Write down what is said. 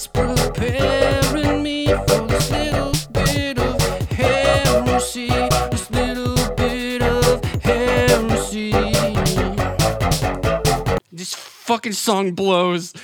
It's preparing me for this little bit of heresy. This little bit of heresy. This fucking song blows.